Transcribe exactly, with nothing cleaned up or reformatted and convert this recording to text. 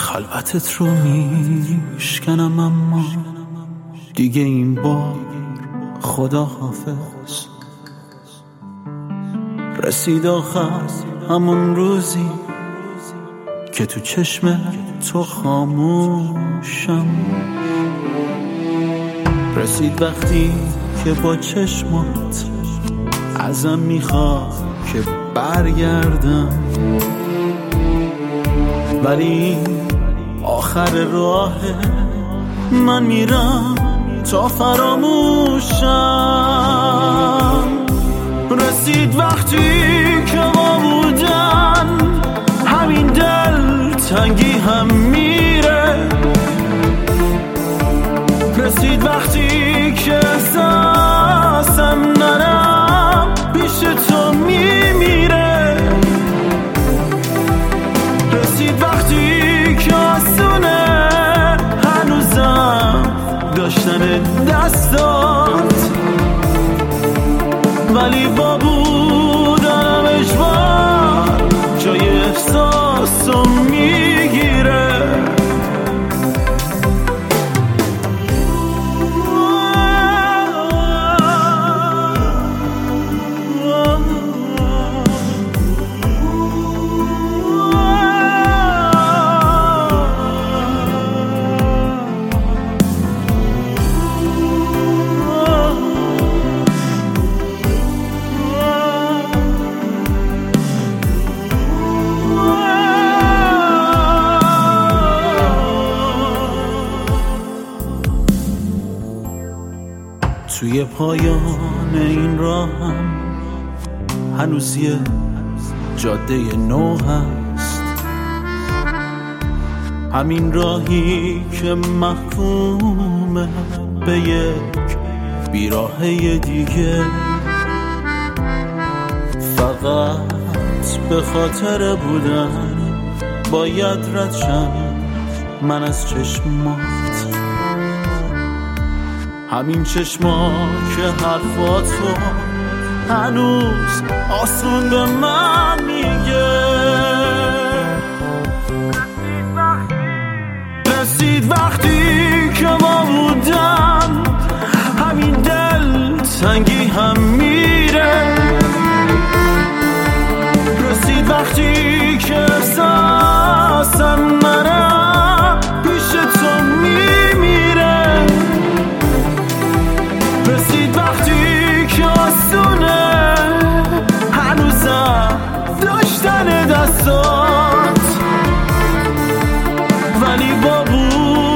خلوتت رو میشکنم اما دیگه این بار خدا حافظ. رسید آخر همون روزی که تو چشم تو خاموشم. رسید وقتی که با چشمات ازم میخواد که برگردم، ولی آخر راه من میرم تا فراموشم. رسید وقتی که ما بودن همین دل تنگی هم میره. رسید وقتی که احساسم نرم پیش تو میمیره. رسید وقتی که آسونه هنوزم داشتن دستات، ولی با بودنم اجبار جای احساسو میگیره. توی پایان این راهم هنوز یه جاده نو هست، همین راهی که محکومه به یک بیراهه دیگه. فقط به خاطر بودن باید رد شم من از چشمات، همین چشما که حرفاتو هنوز آسون به من میگه. رسید وقتی که ما بودن همین دل تنگی هم میره. رسید وقتی که احساسم منم پیش تو میمیره. رسید وقتی که آسونه هنوزم داشتن دستات، ولی با بود